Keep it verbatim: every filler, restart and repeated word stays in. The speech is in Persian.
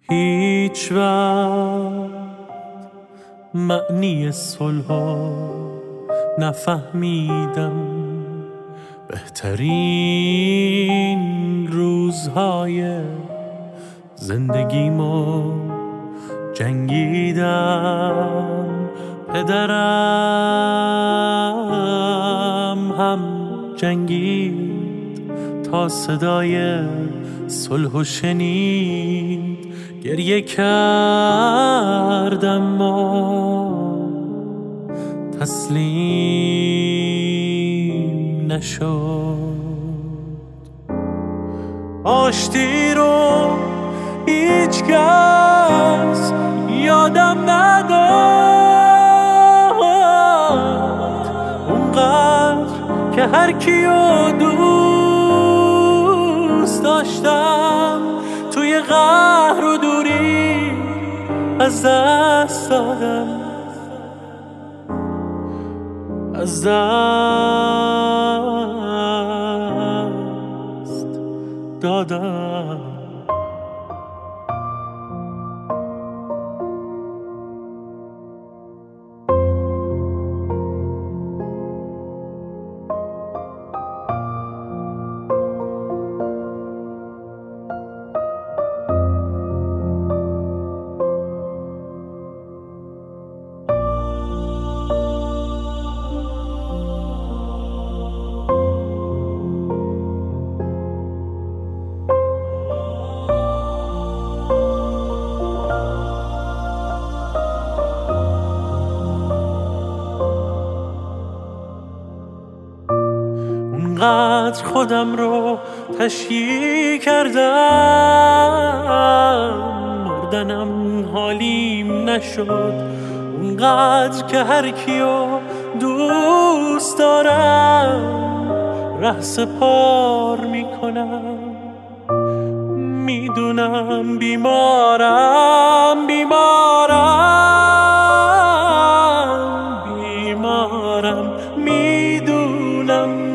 هیچ وقت معنی صلحو نفهمیدم. بهترین روزهای زندگیمو جنگیدم. پدرم هم جنگید تا صدای صلحو شنید. گریه کردم ما تسلیم نشد. آشتی رو هیچ کس یادم نداد. اونقدر که هر کیو دوست داشتم توی قهر و دوری از دست دادم. از دست دادم. اونقدر خودم رو تشییع کردم مردنم حالیم نشد. اونقدر که هر کیو دوست دارم ره سپار میکنم. میدونم بیمارم بیمارم بیمارم میدونم